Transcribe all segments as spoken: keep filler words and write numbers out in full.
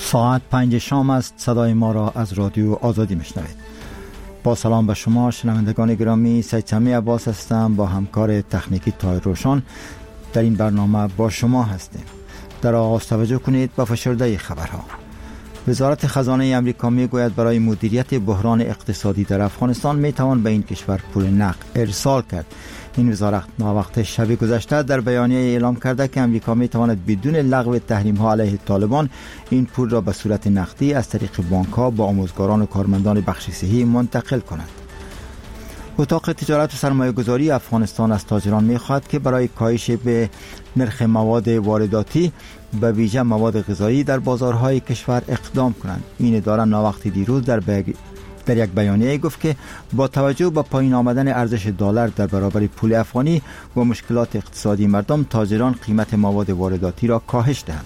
ساعت پنج شام است. صدای ما را از رادیو آزادی میشنوید. با سلام به شما شنوندگان گرامی، سید سمی عباس هستم. با همکار تکنیکی طاهر روشن در این برنامه با شما هستیم. در آغاز توجه کنید به فشرده خبرها. وزارت خزانه آمریکا میگوید برای مدیریت بحران اقتصادی در افغانستان میتوان به این کشور پول نقد ارسال کرد. این وزارت وقت شب گذشته در بیانیه اعلام کرده که آمریکا میتواند بدون لغو تحریم ها علیه طالبان این پول را به صورت نقدی از طریق بانک ها با آموزگاران و کارمندان بخش صحی منتقل کند. اتاق تجارت و سرمایه گذاری افغانستان از تاجران میخواهد که برای کاهش به نرخ مواد وارداتی به ویژه مواد غذایی در بازارهای کشور اقدام کنند. این اداره ناوقتی دیروز در بیگ در یک بیانیه گفت که با توجه به پایین آمدن ارزش دلار در برابر پول افغانی و مشکلات اقتصادی مردم، تاجران قیمت مواد وارداتی را کاهش دهند.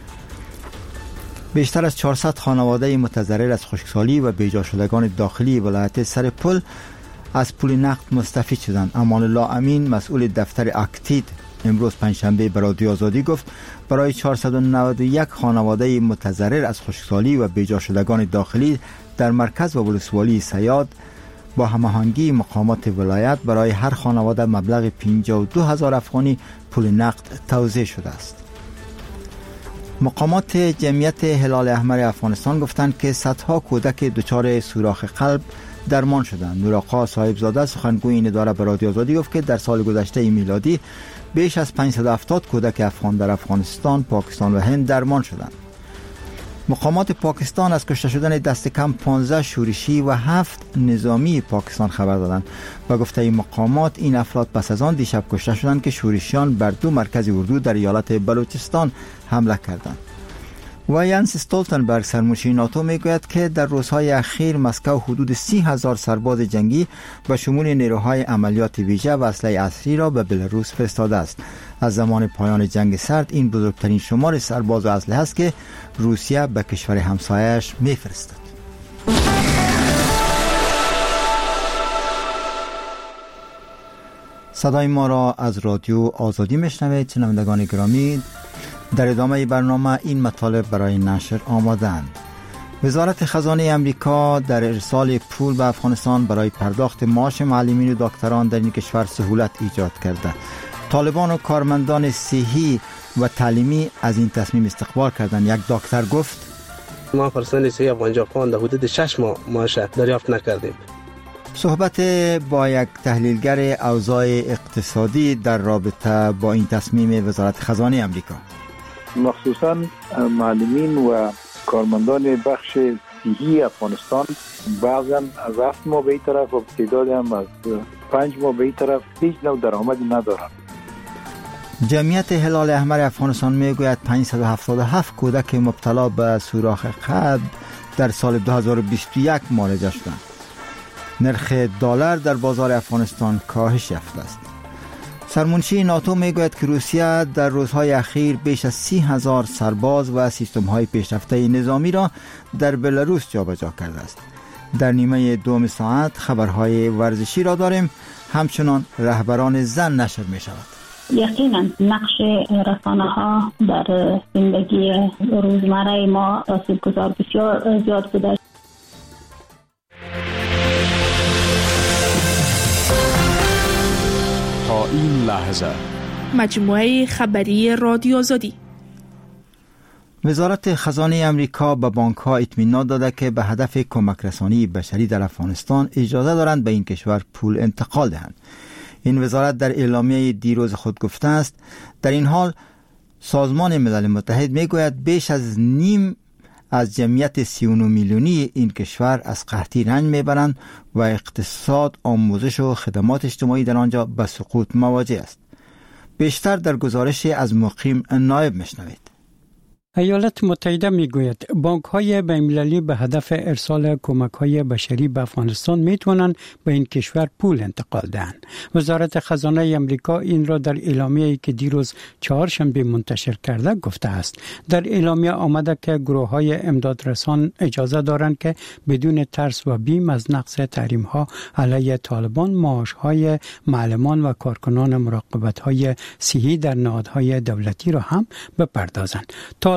بیشتر از چهارصد خانواده متضرر از خشکسالی و بیجا شدگان داخلی ولایت سرپل از پول نقد مستفید شدند. امان الله امین، مسئول دفتر اکتید، امروز پنجشنبه به رادیو آزادی گفت برای چهارصد و نود و یک خانواده متضرر از خشکسالی و بیجا شدگان داخلی در مرکز و ولسوالی سیاد با هماهنگی مقامات ولایت برای هر خانواده مبلغ پنجاه و دو هزار افغانی پول نقد توزیع شده است. مقامات جمعیت هلال احمر افغانستان گفتند که صدها کودک دچار سوراخ قلب درمان شدند. نوراقا صاحبزاده سخنگوی این اداره به رادیو آزادی گفت که در سال گذشته میلادی بیش از پانصد و هفتاد کودک افغان در افغانستان، پاکستان و هند درمان شدند. مقامات پاکستان از کشته شدن دست کم پانزده شورشی و هفت نظامی پاکستان خبر دادند. با گفته این مقامات این افراد پس از آن دیشب کشته شدند که شورشیان بر دو مرکز اردو در ایالت بلوچستان حمله کردند. و ینس استولتنبرگ سرمنشی ناتو میگوید که در روزهای اخیر مسکو حدود سی هزار سرباز جنگی به شمول نیروهای عملیات ویژه و اسلحه عصری را به بلاروس فرستاده است. از زمان پایان جنگ سرد این بزرگترین شمار سرباز و اسلحه است که روسیه به کشور همسایه‌اش میفرستد. صدای ما را از رادیو آزادی میشنوید. شنوندگان گرامی، در ادامه برنامه این مطالب برای نشر آمادند. وزارت خزانه آمریکا در ارسال پول به افغانستان برای پرداخت معاش معلمین و دکتران در این کشور سهولت ایجاد کرده. طالبان و کارمندان صحی و تعلیمی از این تصمیم استقبال کردند. یک دکتر گفت ما پرسنل صحی افغانجا خواند حدود شش ماه معاش دریافت نکردیم. صحبت با یک تحلیلگر اوضاع اقتصادی در رابطه با این تصمیم وزارت خزانه آمریکا. مخصوصاً معلمین و کارمندان بخش صحی افغانستان بعضاً از هفت ماه به این طرف و تعداد هم از پنج ماه به این طرف هیچ نوع درآمدی ندارند. جمعیت هلال احمر افغانستان میگوید پانصد و هفتاد و هفت کودک مبتلا به سوراخ قلب در سال دو هزار و بیست و یک معالجه شدند. نرخ دلار در بازار افغانستان کاهش یافته است. سرمنشی ناتو میگوید که روسیه در روزهای اخیر بیش از سی هزار سرباز و سیستم‌های پیشرفته نظامی را در بلاروس جابجا کرده است. در نیمه دوم ساعت خبرهای ورزشی را داریم. همچنان رهبران زن نشر می شود. یقینا نقش رسانه‌ها در زندگی روزمره ما تاثیرگذار بسیار زیاد بوده. تا این لحظه مجموعه خبری رادیو آزادی. وزارت خزانه آمریکا به بانک‌ها اطمینان داده که به هدف کمک رسانی بشری در افغانستان اجازه دارند به این کشور پول انتقال دهند. این وزارت در اعلامیه دیروز خود گفته است در این حال سازمان ملل متحد میگوید بیش از نیم از جمعیت سی و نه میلیونی این کشور از قحطی رنج میبرند و اقتصاد، آموزش و خدمات اجتماعی در آنجا به سقوط مواجه است. بیشتر در گزارش از مقیم نایب میشنوید. ایالات متحده میگوید بانک‌های بین‌المللی به هدف ارسال کمک‌های بشری به افغانستان میتوانند به این کشور پول انتقال دهند. وزارت خزانه آمریکا این را در اعلامیه‌ای که دیروز چهارشنبه منتشر کرده گفته است. در اعلامیه آمده که گروه‌های امدادرسان اجازه دارند که بدون ترس و بیم از نقض تحریم‌ها علیه طالبان معاش‌های معلمان و کارکنان مراقبت‌های صحی در نهادهای دولتی را هم بپردازند. طالبان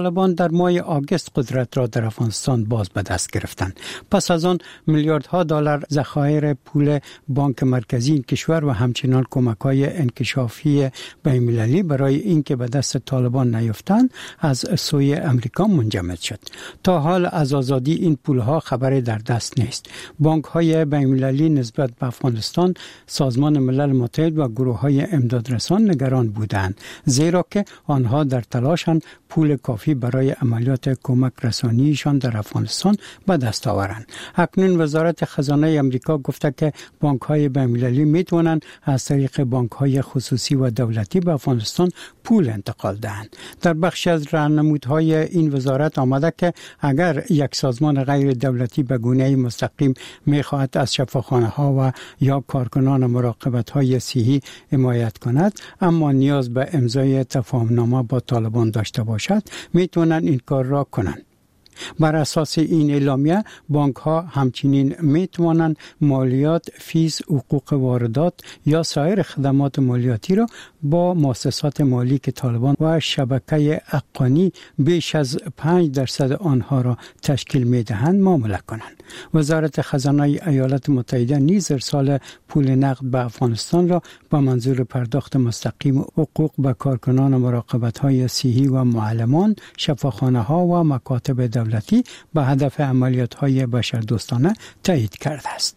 طالبان در ماه آگوست قدرت را در افغانستان باز به دست گرفتند. پس از آن میلیاردها دلار ذخایر پول بانک مرکزی این کشور و همچنان کمک‌های انکشافی بین‌المللی برای اینکه به دست طالبان نیفتند از سوی امریکا منجمد شد. تا حال از آزادی این پولها خبری در دست نیست. بانک‌های بین‌المللی نسبت به افغانستان، سازمان ملل متحد و گروه‌های امدادرسان نگران بودند، زیرا که آنها در تلاشند پول کافی برای عملیات کمک رسانیشان در افغانستان به دست آورند. اکنون وزارت خزانه امریکا گفته که بانک‌های بین‌المللی می‌توانند از طریق بانک‌های خصوصی و دولتی به افغانستان پول انتقال دهند. در بخش از راهنمودهای این وزارت آمده که اگر یک سازمان غیر دولتی به گونه‌ای مستقیم می‌خواهد از شفاخانه‌ها و یا کارکنان مراقبت‌های صحی حمایت کند، اما نیاز به امضای تفاهم‌نامه با طالبان داشته باشد، می‌توانند این کار را کنند. بر اساس این اعلامیه بانک ها همچنین می توانند مالیات، فیس، حقوق واردات یا سایر خدمات مالیاتی را با مؤسسات مالی که طالبان و شبکه حقانی بیش از پنج درصد آنها را تشکیل می دهند معامله کنند. وزارت خزانه ایالات متحده نیز ارسال پول نقد به افغانستان را با منظور پرداخت مستقیم حقوق به کارکنان مراقبت های صحی و معلمان، شفاخانه ها و مکاتب دولتی به هدف عملیات های بشردوستانه تایید کرده است.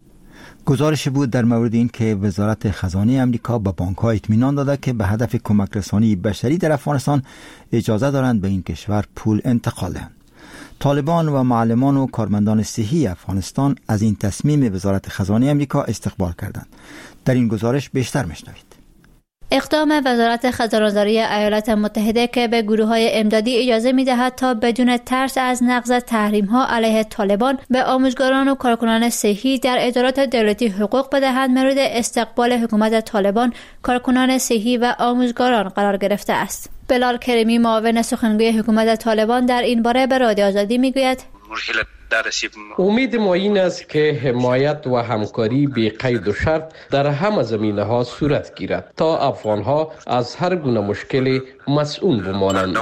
گزارش بود در مورد این که وزارت خزانه امریکا به بانک‌ها اطمینان داده که به هدف کمک رسانی بشری در افغانستان اجازه دارند به این کشور پول انتقال دهند. طالبان و معلمان و کارمندان صحی افغانستان از این تصمیم وزارت خزانه امریکا استقبال کردند. در این گزارش بیشتر میشنوید. اقدام وزارت خزانه‌داری ایالات متحده که به گروه‌های امدادی اجازه می‌دهد تا بدون ترس از نقض تحریم‌ها علیه طالبان به آموزگاران و کارکنان صحی در ادارات دولتی حقوق بدهند، مورد استقبال حکومت طالبان، کارکنان صحی و آموزگاران قرار گرفته است. بلال کریمی، معاون سخنگوی حکومت طالبان، در این باره به رادیو آزادی می‌گوید: امید ما این است که حمایت و همکاری بی قید و شرط در همه زمینه ها صورت گیرد تا افغان ها از هر گونه مشکلی مسئول بمانند.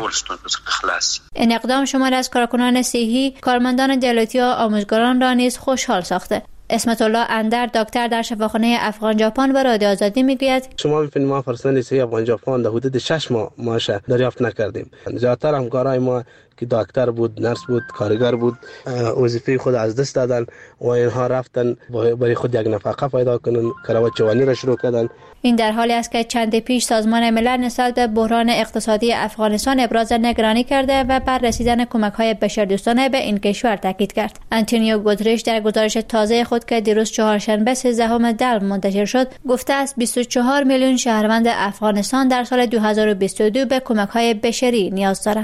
این اقدام شمار از کارکنان صحی، کارمندان دولتی و آموزگاران را نیز خوشحال ساخته. اسمت الله اندر، دکتر در شفاخانه افغان ژاپن، به رادیو آزادی میگوید: شما ببینید ما پرسنل صحی افغان ژاپن در حدود شش ماه معاش دریافت نکردیم. زیادتر همکارای ما که دکتر بود، نرس بود، کارگر بود، وظیفه خود از دست دادن و اینها رفتن برای خود یک نفقه پیدا کنن، کراوات جوانی را شروع کردن. این در حالی است که چند پیش سازمان ملل نسبت به بحران اقتصادی افغانستان ابراز نگرانی کرده و بر رسیدن کمک‌های بشردوستانه به این کشور تاکید کرد. آنتونیو گوترش در گزارش تازه خود که دیروز چهارشنبه سیزدهم دی منتشر شد گفته است بیست و چهار میلیون شهروند افغانستان در سال دو هزار و بیست و دو به کمک‌های بشری نیاز دارند.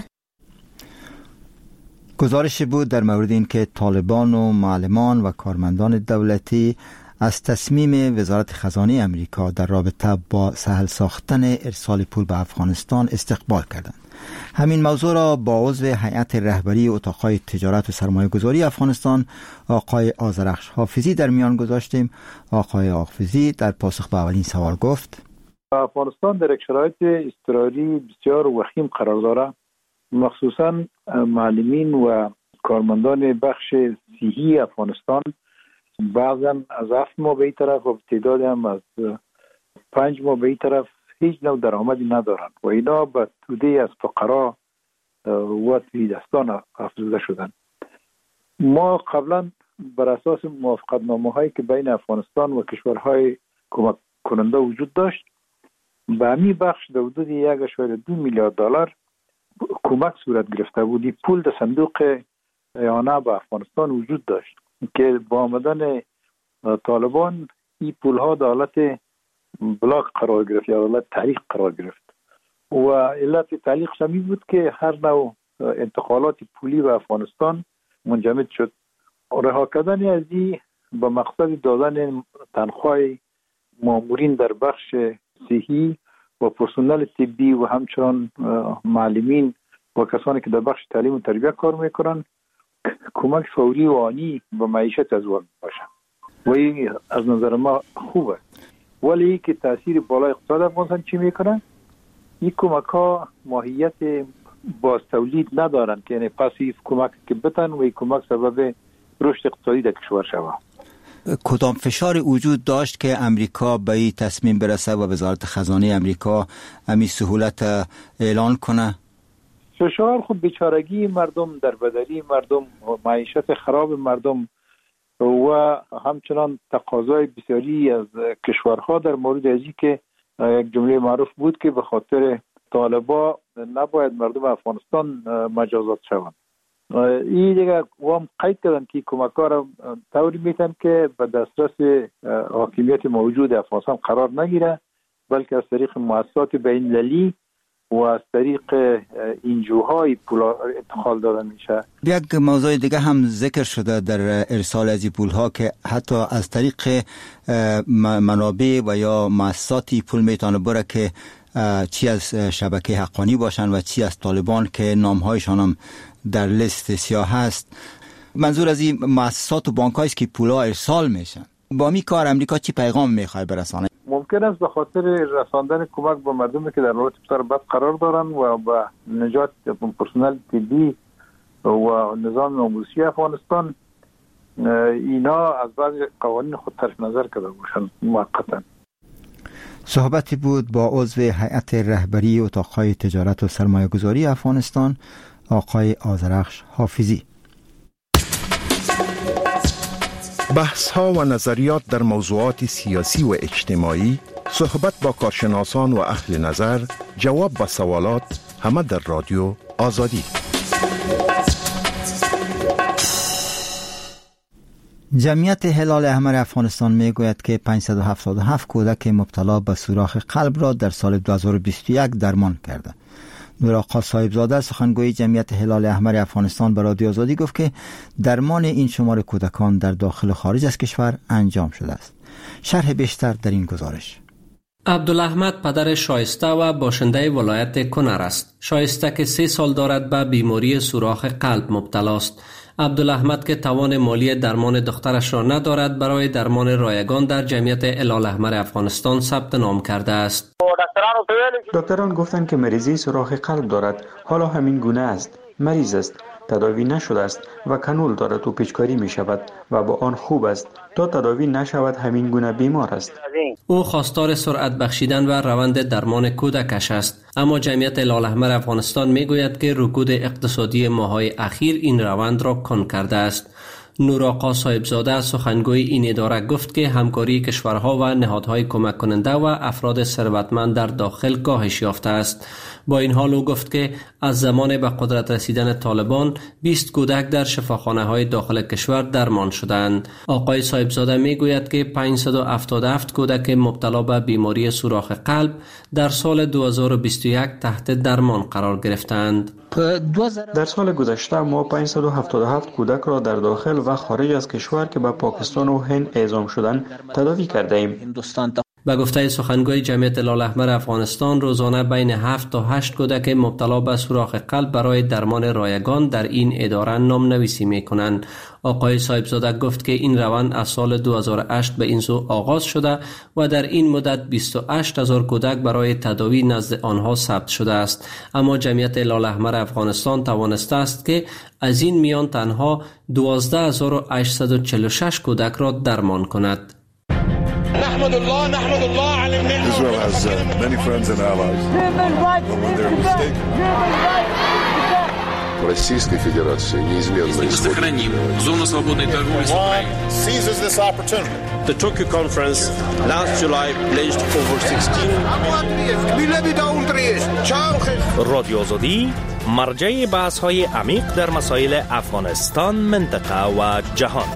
گزارش بود در مورد این که طالبان و معلمان و کارمندان دولتی از تصمیم وزارت خزانه امریکا در رابطه با سهل ساختن ارسال پول به افغانستان استقبال کردند. همین موضوع را با عضو هیئت رهبری اتاق‌های تجارت و سرمایه‌گذاری افغانستان آقای آذرخش حافظی در میان گذاشتیم. آقای حافظی در پاسخ به اولین سوال گفت: افغانستان در یک شرایط اضطراری بسیار وخیم قرار دارد، مخصوصاً معلمین و کارمندان بخش صحی افغانستان بعضاً از هفت ماه به این طرف و تعداد هم از پنج ماه به این طرف هیچ نوع درآمدی ندارند و اینا به توده از فقرا و تهیدستان افزوده شدند. ما قبلا بر اساس موافقت نامه هایی که بین افغانستان و کشورهای کمک کننده وجود داشت، به همین بخش در حدود یک اشاره دو میلیارد دلار کمک صورت گرفته بودی. پول در صندوق اعانه به افغانستان وجود داشت که با آمدن طالبان این پول ها در حالت بلاک قرار گرفت یا حالت تعلیق قرار گرفت و علت تعلیق شمی بود که هر نوع انتقالات پولی به افغانستان منجمد شد. رها کردن از این با مقصد دادن تنخواه مامورین در بخش صحی و پرسنل طبی و همچنان معلمین و کسانی که در بخش تعلیم و تربیت کار میکنن کمک فوری و آنی به معیشت از وقت باشن و این از نظر ما خوبه. ولی که تاثیر بالای اقتصاد افغانستان چی میکنه؟ این کمک ها ماهیت باز تولید ندارن که یعنی پاسیو کمک که بتن و این کمک سبب رشد اقتصادی در کشور شود. کدام فشار وجود داشت که امریکا به این تصمیم برسه و وزارت خزانه امریکا همین سهولت اعلان کنه؟ فشار خود بیچارگی مردم، در بدری مردم، معیشت خراب مردم و همچنان تقاضای بسیاری از کشورها در مورد ازی که یک جمله معروف بود که به خاطر طالبا نباید مردم افغانستان مجازات شوند. این دیگه وام قید کردن که کمک‌ها را طوری میتن که به دسترس حاکمیت موجود افغانستان قرار نگیره، بلکه از طریق مؤسسات بین‌المللی و از طریق اینجوهای پولا انتقال داده میشه. یک موضوع دیگه هم ذکر شده در ارسال از این پولها که حتی از طریق منابع و یا مؤسساتی پول میتونه بره که چی از شبکه حقانی باشن و چی از طالبان که نامهایشان هم در لیست سیاه هست. منظور از این مؤسسات و بانک‌هایی است که پولها ارسال میشن. با می کار امریکا چی پیغام میخواد برسانه؟ ممکن است به خاطر رساندن کمک به مردمی که در حالت بسیار بد قرار دارن و به نجات پرسنل طبی و نظام ناموسی افغانستان اینا از بعض قوانین خود طرف نظر کرده باشند موقتا. صحبتی بود با عضو هیئت رهبری اتاق‌های تجارت و سرمایه‌گذاری افغانستان آقای آذرخش حافظی. بحث‌ها و نظریات در موضوعات سیاسی و اجتماعی، صحبت با کارشناسان و اهل نظر، جواب به سوالات، همه در رادیو آزادی. جمعیت هلال احمر افغانستان میگوید که پانصد و هفتاد و هفت کودک مبتلا به سوراخ قلب را در سال دو هزار و بیست و یک درمان کرده. نورآقا صاحبزاده سخنگوی جمعیت هلال احمر افغانستان به رادیو آزادی گفت که درمان این شمار کودکان در داخل و خارج از کشور انجام شده است. شرح بیشتر در این گزارش. عبدالاحمد پدر شایسته و باشنده ولایت کنر است. شایسته که سه سال دارد به بیماری سوراخ قلب مبتلا است. عبدالاحمد که توان مالی درمان دخترش را ندارد، برای درمان رایگان در جمعیت هلال احمر افغانستان ثبت نام کرده است. دکتران گفتند که مریضی سوراخ قلب دارد. حالا همین گونه است. مریض است. تداوی نشده است و کانول دارد و پیچکاری می شود و با آن خوب است. تا تداوی نشود همین گونه بیمار است. او خواستار سرعت بخشیدن و روند درمان کودکش است، اما جمعیت هلال احمر افغانستان می گوید که رکود اقتصادی ماه‌های اخیر این روند را کند کرده است. نورآقا صاحبزاده سخنگوی این اداره گفت که همکاری کشورها و نهادهای کمک کننده و افراد ثروتمند در داخل کاهش یافته است. با این حال او گفت که از زمان به قدرت رسیدن طالبان بیست کودک در شفاخانه‌های داخل کشور درمان شدند. آقای صاحبزاده میگوید که پانصد و هفتاد و هفت کودک مبتلا به بیماری سوراخ قلب در سال دو هزار و بیست و یک تحت درمان قرار گرفتند. در سال گذشته ما پانصد و هفتاد و هفت کودک را در داخل و خارج از کشور که به پاکستان و هند اعزام شدند تداوی کرده ایم. به گفته سخنگوی جمعیت هلال احمر افغانستان، روزانه بین هفت تا هشت کودک مبتلا به سوراخ قلب برای درمان رایگان در این اداره نام‌نویسی می‌کنند. آقای صاحبزاده گفت که این روند از سال دو هزار و هشت به این سو آغاز شده و در این مدت بیست و هشت هزار کودک برای تداوی نزد آنها ثبت شده است، اما جمعیت هلال احمر افغانستان توانسته است که از این میان تنها دوازده هزار و هشتصد و چهل و شش کودک را درمان کند. نحمد الله نحمد الله على النعمة. Israel has uh, many friends and allies. But when they're mistaken. Российской Федерации неизменно сохраним зону свободной торговли с Украиной. Seizes this opportunity. The Tokyo conference last July pledged over sixteen. رادیو آزادی مرجع بحث‌های عمیق در مسائل افغانستان، منطقه و جهان.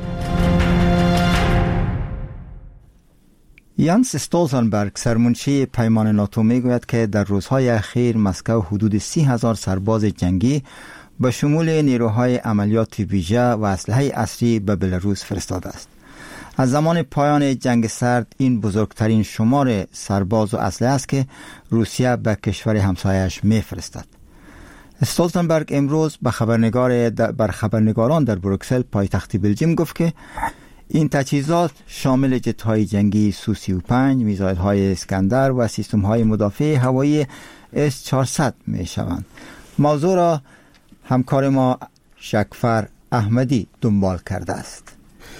یانس استولتنبرگ سرمنشی پیمان ناتو میگوید که در روزهای اخیر مسکو حدود سی هزار سرباز جنگی به شمول نیروهای عملیات ویژه و اسلحه عصری به بلاروس فرستاده است. از زمان پایان جنگ سرد این بزرگترین شمار سرباز و اسلحه است که روسیه به کشور همسایه‌اش میفرستد. استولتنبرگ امروز به خبرنگار بر خبرنگاران در بروکسل پایتخت بلژیم گفت که این تجهیزات شامل جت‌های جنگی سو سی و پنج، میزایل‌های اسکندر و سیستم‌های مدافع هوایی اس چهارصد می‌شوند. موضوع را همکار ما شکفر احمدی دنبال کرده است.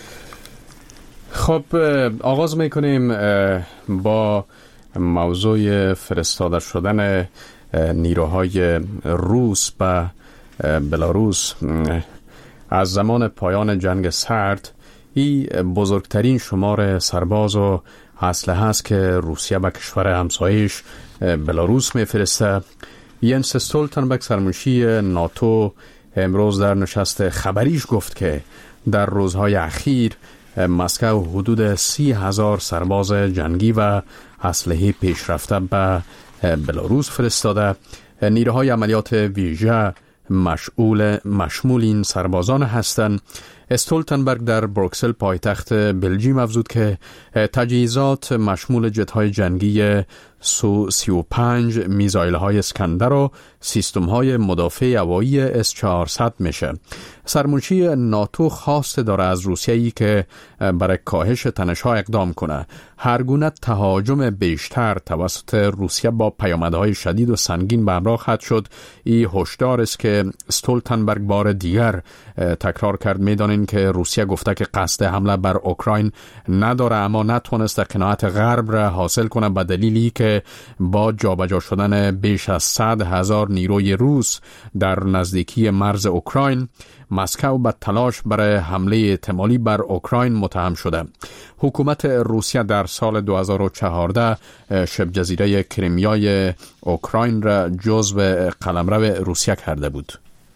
خب آغاز میکنیم با موضوع فرستاده شدن نیروهای روس به بلاروس. از زمان پایان جنگ سرد این بزرگترین شمار سرباز و اسلحه است که روسیه به کشور همسایش بلاروس میفرسته. ینس استولتنبرگ سرمنشی ناتو امروز در نشست خبریش گفت که در روزهای اخیر مسکو حدود سی هزار سرباز جنگی و اسلحه پیشرفته به بلاروس فرستاده. نیروهای عملیات ویژه مشمول مشمول این سربازان هستند. استولتنبرگ در بروکسل پایتخت بلژیم افزود که تجهیزات مشمول جت‌های جنگی سو سی و پنج، میزایل‌های اسکندر و سیستم‌های مدافع هوایی اس چهارصد میشه. سرمنشی ناتو خواست داره از روسیه‌ای که برای کاهش تنش‌ها اقدام کنه. هر گونه تهاجم بیشتر توسط روسیه با پیامدهای شدید و سنگین به همراه خواهد شد. این هشدار است که استولتنبرگ بار دیگر تکرار کرد. میدانین که روسیه گفته که قصد حمله بر اوکراین نداره، اما نتونسته قناعت غرب را حاصل کنه به دلیلی که با جابجا شدن بیش از صد هزار نیروی روس در نزدیکی مرز اوکراین، مسکو به تلاش برای حمله احتمالی بر اوکراین متهم شده. حکومت روسیه در سال دو هزار و چهارده شبه جزیره کریمیای اوکراین را جزو قلمرو روسیه کرده بود.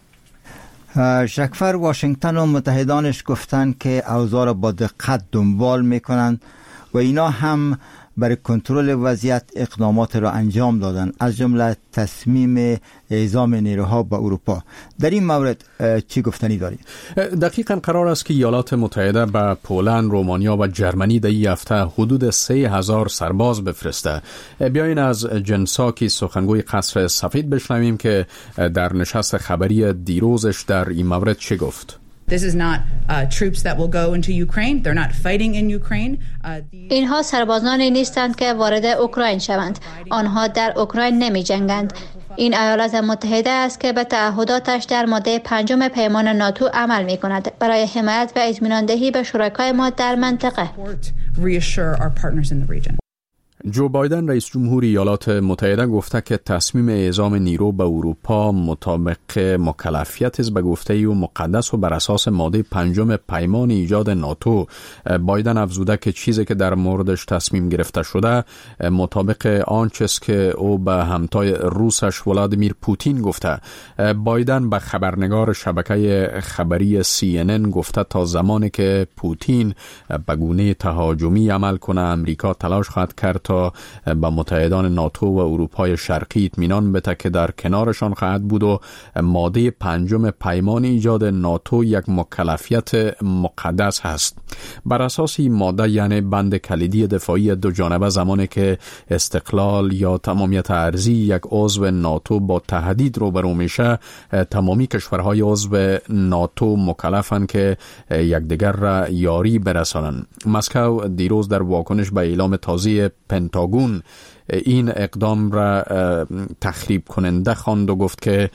شکفر، واشنگتن و متحدانش گفتند که اوضاع را با دقت دنبال میکنند و اینا هم برای کنترل وضعیت اقدامات را انجام دادن، از جمله تصمیم اعزام نیروها به اروپا. در این مورد چی گفتنی داری؟ دقیقاً قرار است که ایالات متحده به پولند، رومانیا و جرمنی در این هفته حدود سه هزار سرباز بفرسته. بیاین از جنساکی سخنگوی قصر سفید بشنویم که در نشست خبری دیروزش در این مورد چی گفت. This is not uh, troops that will go into Ukraine. They're not fighting in Ukraine. Uh, اینها سربازانی نیستند که وارد اوکراین شوند. آنها در اوکراین نمی جنگند. این ایالات متحده است که به تعهداتش در ماده پنجم پیمان ناتو عمل می کند برای حمایت و اطمینان دهی به شرکای ما در منطقه. Reassure our partners in the region. جو بایدن رئیس جمهور ایالات متحده گفته که تصمیم اعزام نیرو به اروپا مطابق مکلفیت است به گفته و مقدس و بر اساس ماده پنجم پیمان ایجاد ناتو. بایدن افزوده که چیزی که در موردش تصمیم گرفته شده مطابق آنچه است که او به همتای روسش ولادیمیر پوتین گفته. بایدن به خبرنگار شبکه خبری سی ان ان گفته تا زمانی که پوتین به گونه تهاجمی عمل کنه، امریکا تلاش خواهد کرد تا با متحدان ناتو و اروپای شرقی اطمینان بده که در کنارشان خواهد بود و ماده پنجم پیمان ایجاد ناتو یک مکلفیت مقدس هست. بر اساس این ماده یعنی بند کلیدی دفاعی دو جانبه زمانی که استقلال یا تمامیت ارضی یک عضو ناتو با تهدید روبرو میشه، تمامی کشورهای عضو ناتو مکلفن که یکدیگر را یاری برسانند. مسکو دیروز در واکنش به اعلام تازه پنتاگون این اقدام را تخریب کننده خواند و گفت که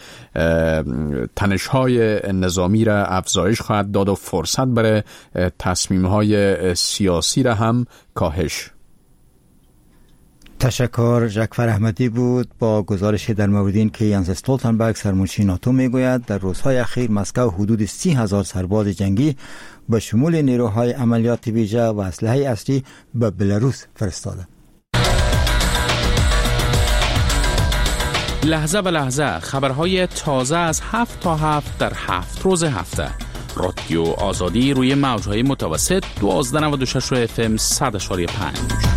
تنش‌های نظامی را افزایش خواهد داد و فرصت برای تصمیم‌های سیاسی را هم کاهش. تشکر. جکفر احمدی بود با گزارش در مورد این که ینس استولتنبرگ سرمنشی ناتو میگوید در روزهای اخیر مسکو حدود سی هزار سرباز جنگی به شمول نیروهای عملیات ویژه و اسلحه اصلی به بلاروس فرستاده. لحظه به لحظه خبرهای تازه از هفت تا هفت در هفت روز هفته. رادیو آزادی روی موجهای متوسط دوازده نود و شش اف ام صد و پنج.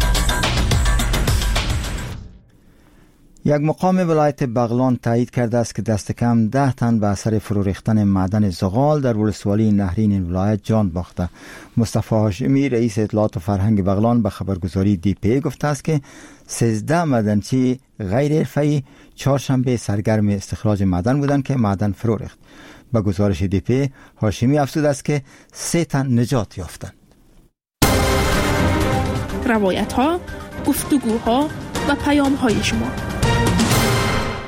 یک مقام ولایت بغلان تایید کرده است که دست کم ده تن به اثر فرو ریختن معدن زغال در ولسوالی نهرین این ولایت جان باخته. مصطفی هاشمی رئیس اطلاعات و فرهنگ بغلان به خبرگزاری دی پی گفته است که سیزده معدنچی غیر حرفه‌ای چهارشنبه سرگرم استخراج معدن بودند که معدن فرو ریخت. به گزارش دی پی هاشمی افزوده است که سه تن نجات یافتند. روایت ها، گفتگوها و پیام های شما.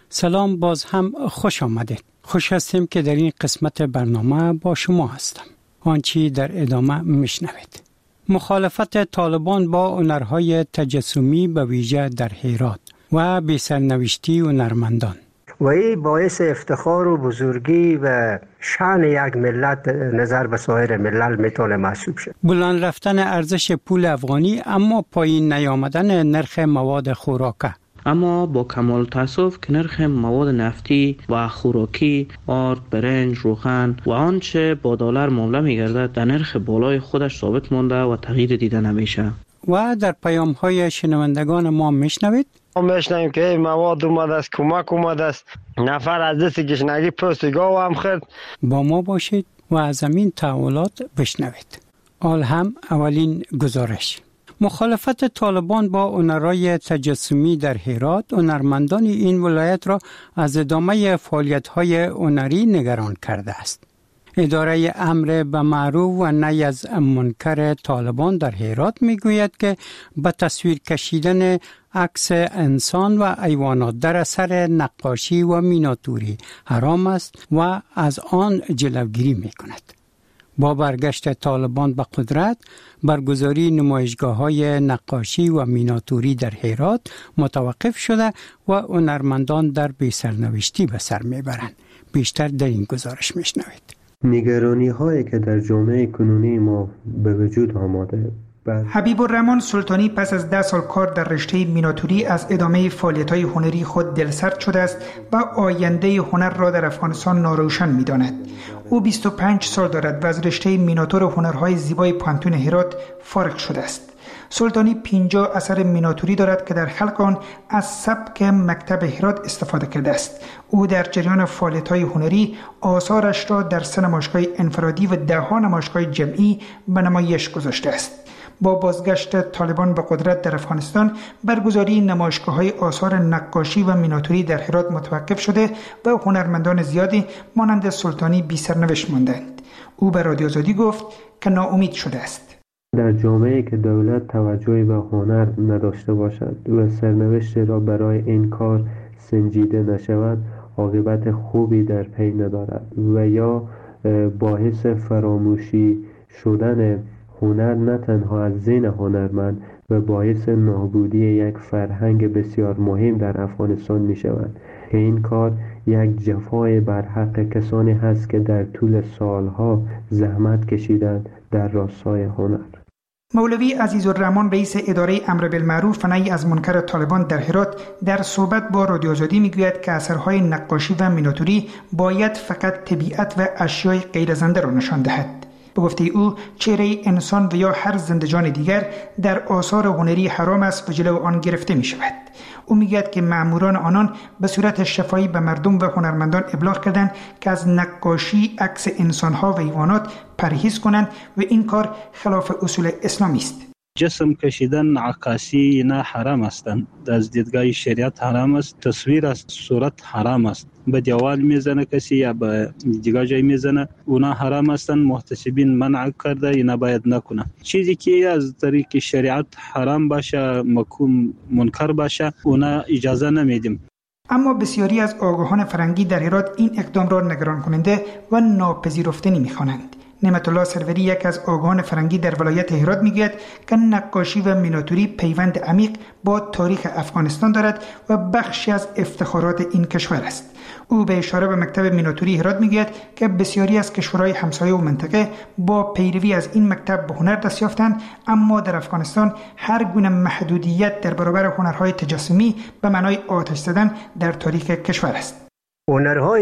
سلام، باز هم خوش آمدید. خوش هستیم که در این قسمت برنامه با شما هستم. آنچه در ادامه میشنوید. مخالفت طالبان با هنرهای تجسمی به ویژه در هرات و بی سرنوشتی هنرمندان. و این باعث افتخار و بزرگی و شان یک ملت نظر به سایر ملل میتونه محسوب شد. بلند رفتن ارزش پول افغانی اما پایین نیامدن نرخ مواد خوراکه. اما با کمال تاسف که نرخ مواد نفتی و خوراکی، آرد، برنج، روغن و آنچه با دلار معامله می‌گردد در نرخ بالای خودش ثابت مانده و تغییر دیده نمیشه. و در پیام‌های شنوندگان ما میشنوید ما میشنویم که مواد اومده است، کمک اومده است، نفر از دست گشنگی پوست گاو هم خورد. با ما باشید و از این تحولات بشنوید. آل هم اولین گزارش. مخالفت طالبان با هنرهای تجسمی در هرات، هنرمندان این ولایت را از ادامه فعالیت‌های هنری نگران کرده است. اداره امر به معروف و نهی از منکر طالبان در هرات میگوید که به تصویر کشیدن عکس انسان و حیوانات در اثر نقاشی و میناتوری حرام است و از آن جلوگیری میکند. با برگشت طالبان به قدرت، برگزاری نمایشگاه‌های نقاشی و میناتوری در هرات متوقف شده و هنرمندان در بی‌سرنوشتی به سر میبرند. بیشتر در این گزارش میشنوید. نگرانی هایی که در جامعه کنونی ما به وجود آمده. حبیب الرحمن سلطانی پس از ده سال کار در رشته میناتوری از ادامه فعالیت‌های هنری خود دلسرد شده است و آینده هنر را در افغانستان ناروشن می‌داند. او بیست و پنج سال دارد و از رشته میناتور هنرهای زیبای پانتون هرات فارغ شده است. سلطانی پنجاه اثر میناتوری دارد که در خلق آن از سبک مکتب هرات استفاده کرده است. او در جریان فعالیت‌های هنری آثارش را در سه نمایشگاه انفرادی و ده‌ها نمایشگاه جمعی به نمایش گذاشته است. با بازگشت طالبان به قدرت در افغانستان، برگزاری نمایشگاه‌های آثار نقاشی و میناتوری در هرات متوقف شده و هنرمندان زیادی مانند سلطانی بی سرنوشت ماندند. او به رادیو آزادی گفت که ناامید شده است. در جامعه که دولت توجهی به هنر نداشته باشد و سرنوشت را برای این کار سنجیده نشود، عاقبت خوبی در پی ندارد و یا باعث فراموشی شدن هنر نه تنها از ذهن هنرمند و باعث نابودی یک فرهنگ بسیار مهم در افغانستان می شود که این کار یک جفای بر حق کسانی هست که در طول سالها زحمت کشیدند در راستای هنر. مولوی عزیزالرحمن رئیس اداره امر بالمعروف و نهی از منکر طالبان در هرات در صحبت با رادیو آزادی میگوید که اثرهای نقاشی و میناتوری باید فقط طبیعت و اشیای غیر زنده را نشان دهد. به گفته او چهره انسان و یا هر زندگان دیگر در آثار هنری حرام است و جلو آن گرفته می شود. او میگوید که مأموران آنان به صورت شفاهی به مردم و هنرمندان ابلاغ کردند که از نقاشی عکس انسانها و حیوانات پرهیز کنند و این کار خلاف اصول اسلامی است. جسم کشیدن، عکاسی نه حرام هستند. از دیدگاه شریعت حرام است. تصویر از صورت حرام است. به دیوال میزنه کسی یا به دیگه جای میزنه، اونا حرام هستند. محتسبین منع کرده، اینا باید نکنه. چیزی که از طریق شریعت حرام باشه، مکروه منکر باشه، اونا اجازه نمیدیم. اما بسیاری از آگاهان فرهنگی در هرات این اقدام را نگران کننده و ناپذیرفتنی می‌خوانند. نعمت الله سروری، یک از آگاهان فرهنگی در ولایت هرات، میگوید که نقاشی و میناتوری پیوند عمیق با تاریخ افغانستان دارد و بخشی از افتخارات این کشور است. او به اشاره به مکتب میناتوری هرات میگوید که بسیاری از کشورهای همسایه و منطقه با پیروی از این مکتب به هنر دست یافتند، اما در افغانستان هر گونه محدودیت در برابر هنرهای تجسمی به معنای آتش زدن در تاریخ کشور است. هنرهای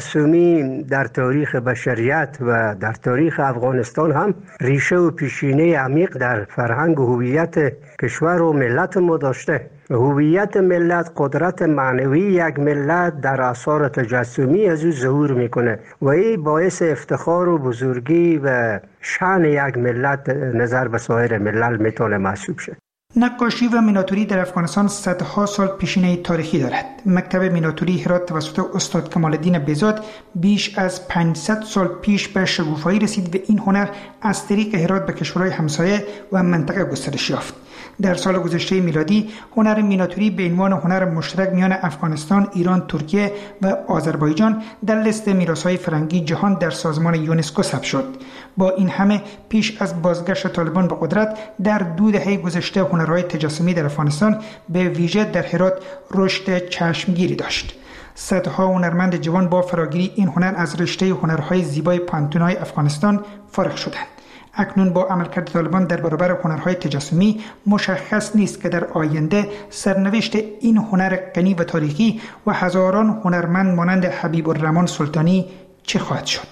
تجسمی در تاریخ بشریت و در تاریخ افغانستان هم ریشه و پیشینه عمیق در فرهنگ و هویت کشور و ملت ما داشته. هویت ملت، قدرت معنوی یک ملت در آثار تجسمی از او ظهور میکنه و این باعث افتخار و بزرگی و شان یک ملت نظر به سایر ملل میتونه محسوب شد. نقاشی و میناتوری در افغانستان صدها سال پیشینه تاریخی دارد. مکتب میناتوری هرات توسط استاد کمال الدین بهزاد بیش از پانصد سال پیش به شکوفایی رسید و این هنر از طریق هرات به کشورهای همسایه و منطقه گسترش یافت. در سال گذشته میلادی هنر میناتوری به عنوان هنر مشترک میان افغانستان، ایران، ترکیه و آذربایجان در لیست میراث‌های فرهنگی جهان در سازمان یونسکو ثبت شد. با این همه پیش از بازگشت طالبان به قدرت در دو دهه گذشته هنرهای تجسمی در افغانستان به ویژه در هرات رشد چشمگیری داشت. صدها هنرمند جوان با فراگیری این هنر از رشته هنرهای زیبای پانتون‌های افغانستان فارغ شدند. اکنون با عملکرد طالبان در برابر هنرهای تجسمی مشخص نیست که در آینده سرنوشت این هنر غنی و تاریخی و هزاران هنرمند مانند حبیب الرحمن سلطانی چه خواهد شد.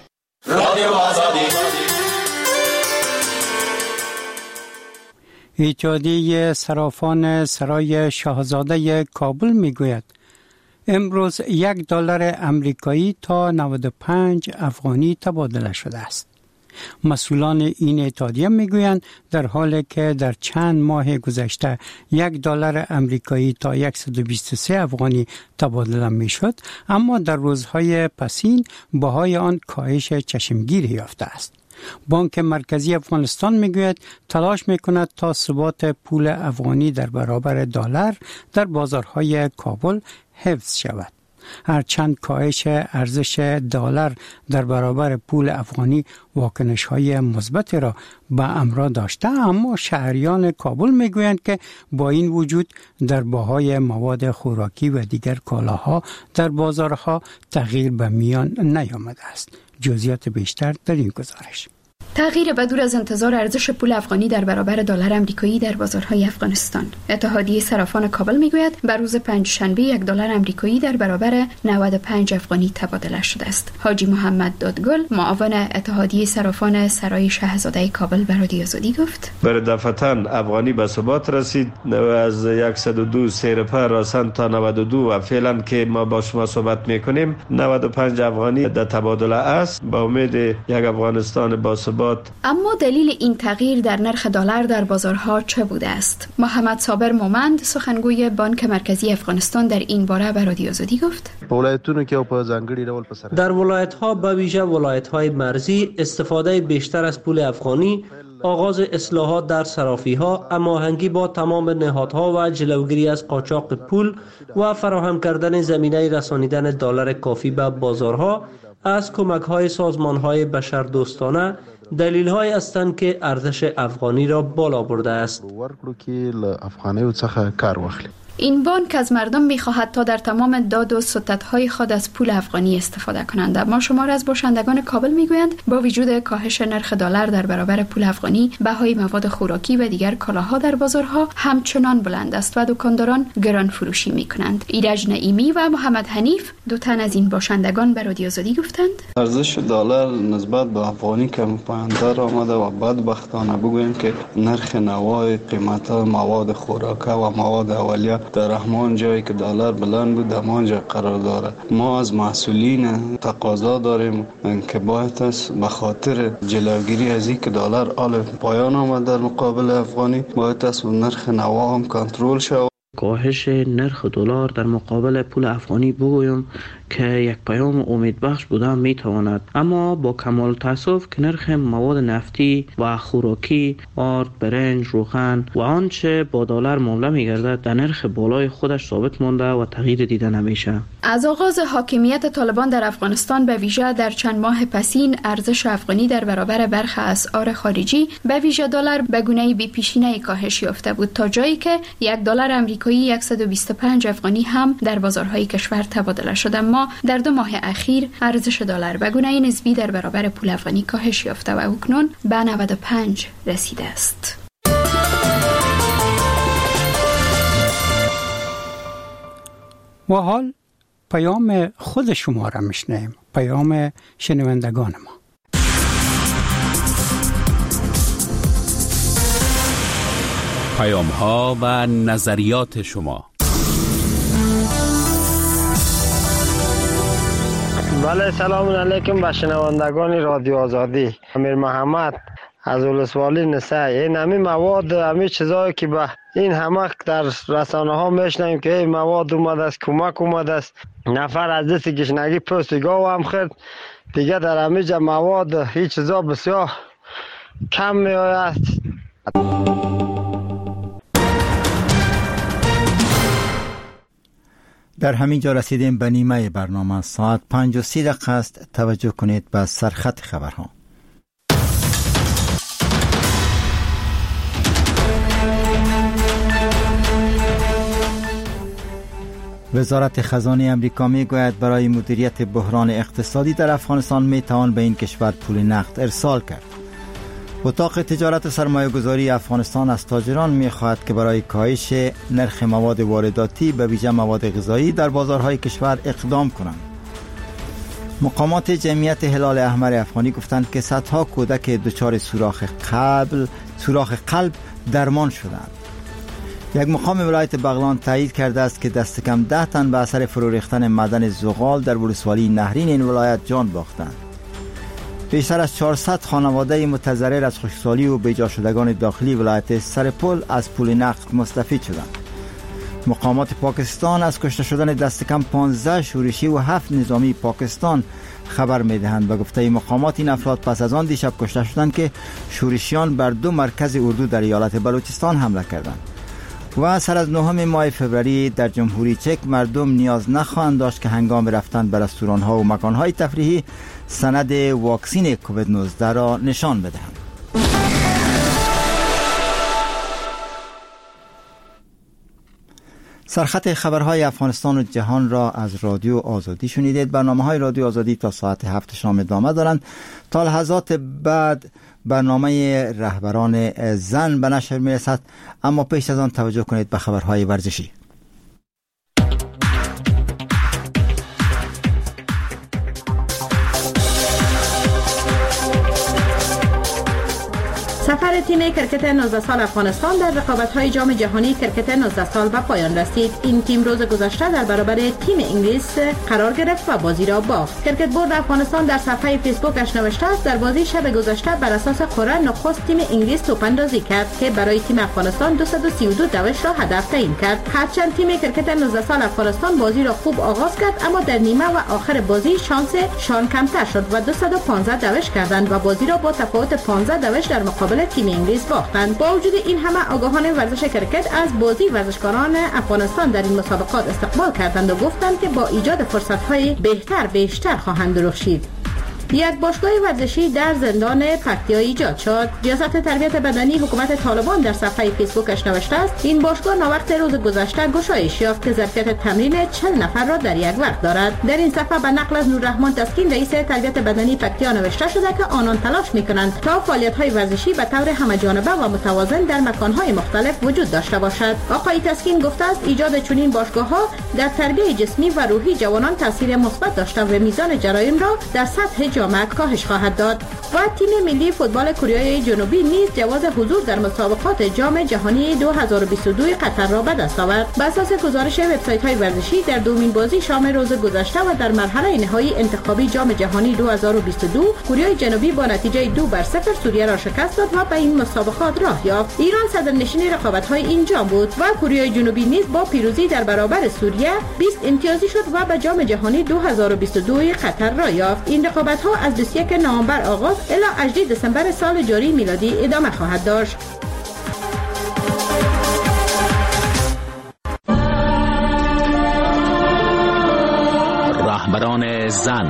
اتحادیه صرافان سرای شاهزاده کابل میگوید امروز یک دلار امریکایی تا نود و پنج افغانی تبادله شده است. مسئولان این اتحادیه میگویند در حالی که در چند ماه گذشته یک دلار امریکایی تا صد و بیست و سه افغانی تبادله میشد، اما در روزهای پسین بهای آن کاهش چشمگیری یافته است. بانک مرکزی افغانستان میگوید تلاش میکند تا ثبات پول افغانی در برابر دلار در بازارهای کابل حفظ شود. هرچند کاهش ارزش دلار در برابر پول افغانی واکنش‌های مثبت را به همراه داشته، اما شهریان کابل میگویند که با این وجود در بهای مواد خوراکی و دیگر کالاها در بازارها تغییر به میان نیامده است. جزئیات بیشتر در این گزارش. تغییر بدور از انتظار ارزش پول افغانی در برابر دلار آمریکایی در بازارهای افغانستان. اتحادیه صرافان کابل میگوید بر روز پنجشنبه یک دلار آمریکایی در برابر نود و پنج افغانی تبادله شده است. حاجی محمد دادگل، معاون اتحادیه صرافان سرای شاهزاده کابل به رادیو آزادی گفت: بر دفعتاً افغانی به ثبات رسید از صد و دو سیرپا راسن تا نود و دو و فعلا که ما با شما صحبت میکنیم نود و پنج افغانی در تبادله است. با امید یک افغانستان با ثبات. اما دلیل این تغییر در نرخ دلار در بازارها چه بوده است؟ محمد صابر مومند، سخنگوی بانک مرکزی افغانستان، در این باره به رادیو آزادی گفت: در ولایت‌ها به ویژه ولایت‌های مرزی استفاده بیشتر از پول افغانی، آغاز اصلاحات در صرافی‌ها، هماهنگی با تمام نهادها و جلوگیری از قاچاق پول و فراهم کردن زمینه رسانیدن دلار کافی به بازارها از کمک‌های سازمان‌های بشردوستانه دلیل‌هایی هستند که ارزش افغانی را بالا برده است. این بانک از مردم می‌خواهد تا در تمام داد و ستدهای خود از پول افغانی استفاده کنند. اما شمار از باشندگان کابل میگویند با وجود کاهش نرخ دلار در برابر پول افغانی، بهای مواد خوراکی و دیگر کالاها در بازارها همچنان بلند است و دکانداران گران فروشی می‌کنند. ایرج نعیمی و محمد حنیف، دو تن از این باشندگان به رادیو آزادی گفتند: ارزش دلار نسبت به افغانی کم پایین‌تر آمده و بدبختانه بگوییم که نرخ نوای قیمت مواد خوراکی و مواد اولیه در همان جایی که دلار بلند بود همانجا قرار داره. ما از مسئولین تقاضا داریم که باید است به خاطر جلوگیری از این که دلار آل پایان آمد در مقابل افغانی، باید است نرخ نوا هم کنترل شود. کاهش نرخ دلار در مقابل پول افغانی بگویم که یک پیام امیدبخش بوده میتواند، اما با کمال تاسف که نرخ مواد نفتی و خوراکی، آرد، برنج، روغن و آنچه با دلار معامله میگردد در نرخ بالای خودش ثابت مانده و تغییر دیده نمیشه. از آغاز حاکمیت طالبان در افغانستان به ویژه در چند ماه پسین ارزش افغانی در برابر برخی اسعار خارجی به ویژه دلار به گونه‌ای بی پیشینه کاهش یافته بود تا جایی که یک دلار آمریکایی صد و بیست و پنج افغانی هم در بازارهای کشور تبادله شد. اما در دو ماه اخیر ارزش دلار به گونه نسبی در برابر پول افغانی کاهش یافته و اکنون به نود و پنج رسیده است. و حال پیام خود شما را میشنویم، پیام شنوندگان ما. پیام ها و نظریات شما. بله، سلام علیکم به شنوندگان رادیو آزادی. امیر محمد از ولسوالی نسه. این همین مواد همین چیزایی که به این همه در رسانه ها میشنیم که این مواد اومده است، کمک اومده است، نفر از دست گشنگی پوست گاو هم خورد، دیگه در همینجا مواد هیچ چیزا بسیار کم می آید. در همین جا رسیدیم به نیمه برنامه. ساعت پنج و سی دقیقه است. توجه کنید به سرخط خبرها. وزارت خزانه امریکا می گوید برای مدیریت بحران اقتصادی در افغانستان می توان به این کشور پول نقد ارسال کرد. اتاق تجارت و سرمایه گذاری افغانستان از تاجران می خواهد که برای کاهش نرخ مواد وارداتی به ویژه مواد غذایی در بازارهای کشور اقدام کنند. مقامات جمعیت هلال احمر افغانی گفتند که صدها کودک دچار سوراخ قلب سوراخ قلب درمان شدند. یک مقام ولایت بغلان تایید کرده است که دست کم ده تن به اثر فرو ریختن معدن زغال در ولسوالی نهرین این ولایت جان باختند. بیشتر از چهارصد خانواده متضرر از خشکسالی و بیجا شدگان داخلی ولایت سرپل از پول نقد مستفید شدند. مقامات پاکستان از کشته شدن دست کم پانزده شورشی و هفت نظامی پاکستان خبر می‌دهند. به گفته مقامات این افراد پس از آن دیشب کشته شدند که شورشیان بر دو مرکز اردو در ایالت بلوچستان حمله کردند. و سر از نهم ماه فوریه در جمهوری چک مردم نیاز نخواهند داشت که هنگام رفتن به رستوران‌ها و مکان‌های تفریحی سند واکسین کووید نوزده را نشان بدهند. سرخط خبرهای افغانستان و جهان را از رادیو آزادی شنیدید. برنامه‌های رادیو آزادی تا ساعت هفت شام ادامه دارند. تا لحظات بعد برنامه رهبران زن به نشر میرسد، اما پیش از آن توجه کنید به خبرهای ورزشی. سفر تیم کرکت نوزده سال افغانستان در رقابت‌های جام جهانی کرکت نوزده سال به پایان رسید. این تیم روز گذشته در برابر تیم انگلیس قرار گرفت و بازی را باخت. کرکت بورد افغانستان در صفحه فیسبوکش نوشته است در بازی شب گذشته بر اساس قرعه نخست تیم انگلیس توپاندازی کرد که برای تیم افغانستان دویست و سی و دو دوش را هدف تعیین کرد. هرچند تیم کرکت نوزده سال افغانستان بازی را خوب آغاز کرد، اما در نیمه و آخر بازی شانس شان کمتر شد و دویست و پانزده دوش کردند و بازی را با تفاوت پانزده دوش در مقابل تیم انگلیس باختند. با وجود این همه آگاهان ورزش کرکت از بازی ورزشکاران افغانستان در این مسابقات استقبال کردند و گفتند که با ایجاد فرصت‌های بهتر بیشتر خواهند درخشید. یک باشگاه ورزشی در زندان پکتیا ایجاد شد. ریاست تربیت بدنی حکومت طالبان در صفحه فیسبوکش نوشته است این باشگاه ناوقت روز گذشته گشایش یافت که ظرفیت تمرین چهل نفر را در یک وقت دارد. در این صفحه به نقل از نوررحمان تسکین رئیس تربیت بدنی پکتیا نوشته شده که آنان تلاش می‌کنند تا فعالیت‌های ورزشی به طور همه‌جانبه و متوازن در مکان‌های مختلف وجود داشته باشد. آقای تسکین گفته است ایجاد چنین باشگاه‌ها در تربیت جسمی و روحی جوانان تاثیر مثبت داشته و میزان جرایم را در سطح جامعه کاهش خواهد داد. و تیم ملی فوتبال کره جنوبی نیز جواز حضور در مسابقات جام جهانی دو هزار و بیست و دو قطر را به دست آورد. بر اساس گزارش وبسایت‌های ورزشی در دومین بازی شام روز گذشته و در مرحله نهایی انتخابی جام جهانی دو هزار و بیست و دو کره جنوبی با نتیجه دو بر صفر سوریه را شکست داد و به این مسابقات راه یافت. ایران صدرنشین رقابت‌های این جام بود و کره جنوبی نیز با پیروزی در برابر سوریه بیست امتیازی شد و به جام جهانی دو هزار و بیست و دو قطر را یافت. این رقابت‌ها از بیست و یک نوامبر آغاز الی هجدهم دسامبر سال جاری میلادی ادامه خواهد داشت. رهبران زن.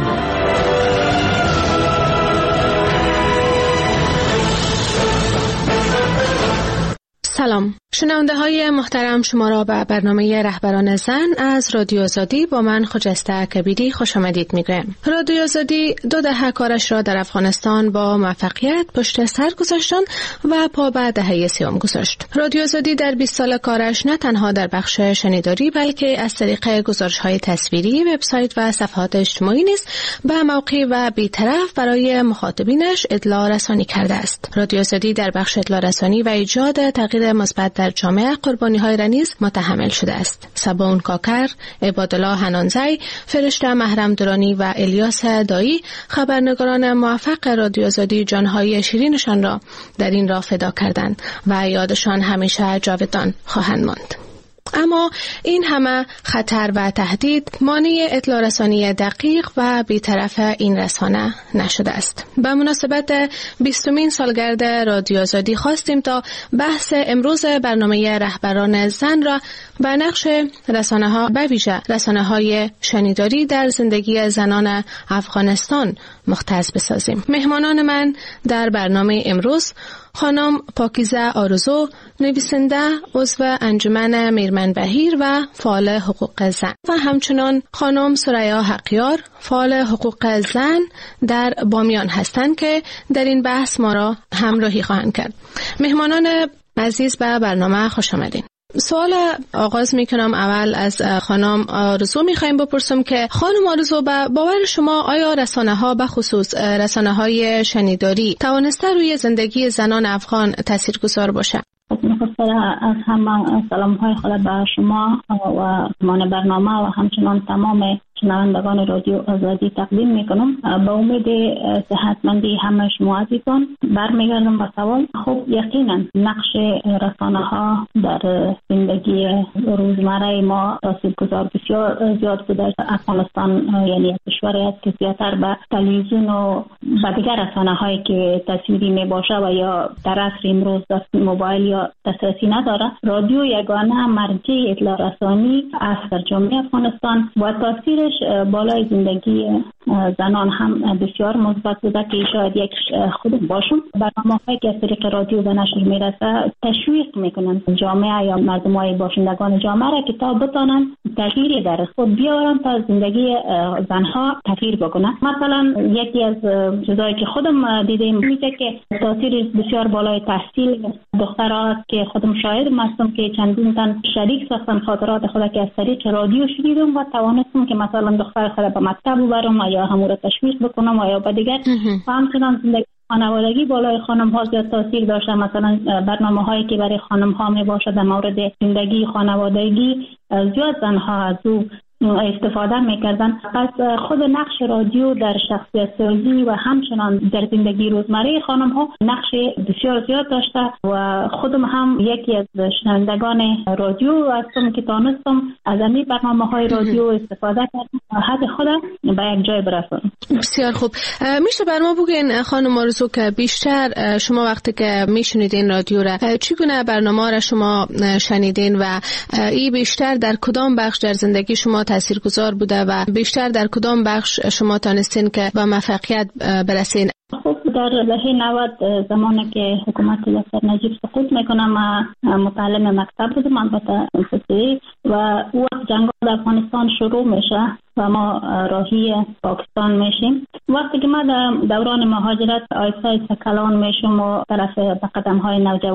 سلام، شنونده های محترم، شما را به برنامه رهبران زن از رادیو آزادی با من خجسته کبیری خوش آمدید میگویم. رادیو آزادی دو دهه کارش را در افغانستان با موفقیت پشت سر گذاشتن و پا به دهه سوم گذاشت. رادیو آزادی در بیست سال کارش نه تنها در بخش شنیداری بلکه از طریق گزارش های تصویری، وبسایت و صفحات اجتماعی نیز به موقع و بی‌طرف برای مخاطبینش اطلاع رسانی کرده است. رادیو آزادی در بخش اطلاع رسانی و ایجاد تغییر مثبت در جامعه قربانی های را نیز متحمل شده است. سباون کاکر، عبادالله حنانزی، فرشته محرم درانی و الیاس دایی خبرنگاران موفق رادیو آزادی جانهای شیرینشان را در این راه فدا کردند و یادشان همیشه جاودان خواهند ماند. اما این همه خطر و تهدید مانع اطلاع رسانی دقیق و بی‌طرف این رسانه نشده است. به مناسبت بیستمین سالگرد رادیو آزادی خواستیم تا بحث امروز برنامه رهبران زن را به نقش رسانه ها به ویژه رسانه های شنیداری در زندگی زنان افغانستان مختص بسازیم. مهمانان من در برنامه امروز خانم پاکیزه آرزو، نویسنده، عضو انجمن میرمن بهیر و فعال حقوق زن، و همچنان خانم سریا حقیار، فعال حقوق زن در بامیان هستند که در این بحث ما را همراهی خواهند کرد. مهمانان عزیز به برنامه خوش آمدین. سوال آغاز میکنم اول از خانم آرزو میخوایم بپرسم که خانم آرزو به باور شما آیا رسانه ها به خصوص رسانه های شنیداری توانسته روی زندگی زنان افغان تاثیرگذار باشه؟ از همه سلام های خود به شما و مان برنامه و همچنان تمام شنوندگان رادیو آزادی تقدیم میکنم. با امید صحتمندی همه شما عزیزان برمیگردم به سوال. خب یقینا نقش رسانه ها در زندگی روزمره ما تاثیرگذار بسیار زیاد بوده. افغانستان یعنی کشوری است که زیادتر به تلویزیون و به دیگر رسانه هایی که تصویری می باشه و یا در عصر امروز دست موبایل یا دسترسی نداره. رادیو یگانه مرجع اطلاع رسانی است در جامعه افغانستان و تاثیر بالای زندگی زنان هم بسیار مثبت بوده که شاید یک خود باشون برنامه‌هایی که از طریق رادیو به نشر میرسه تشویق میکنن جامعه یا مردمای باشندگان جامعه را که تا بتانن تغییری در خود بیارن تا زندگی زنها تغییر بکنه. مثلا یکی از چیزایی که خودم دیدم میگه که تاثیر بسیار بالای تحصیل دخترها که خودم شاهد هستم که چندین تن شریک ساختن خاطرات خود که از طریق رادیو شنیدم و توانستم که مثلا دختر خود به مکتب ببرم یا همون رو تشویق بکنم و یا به دیگر و همچنان زندگی خانوادگی بالای خانم ها زیاد تاثیر داشته. مثلا برنامه هایی که برای خانم ها می باشه در مورد زندگی خانوادگی زیاد زنها از او استفاده میکردن. پس خود نقش رادیو در شخصیت سازی و همچنان در زندگی روزمره خانم ها نقش بسیار زیاد داشته و خودم هم یکی از شنوندگان رادیو هستم که تانستم از این برنامه های رادیو استفاده کردم و حد خودم به یک جای برسونم. بسیار خوب. میشه بر ما بگین خانم آرزو که بیشتر شما وقتی که میشنیدین رادیو را چگونه برنامه را شما شنیدین و این بیشتر در کدام بخش در زندگی شما تاثیرگذار بوده و بیشتر در کدام بخش شما تانستین که با موفقیت برسین؟ خب در دهه نود زمانی که حکومت دکتر نجیب سقوط میکنه ما متعلم مکتب بودم البته انفصالی و وقت جنگ در افغانستان شروع میشه و ما راهی پاکستان میشیم. وقتی که ما در دوران مهاجرت آیسای سکلان میشم و طرف به قدم های نوجوان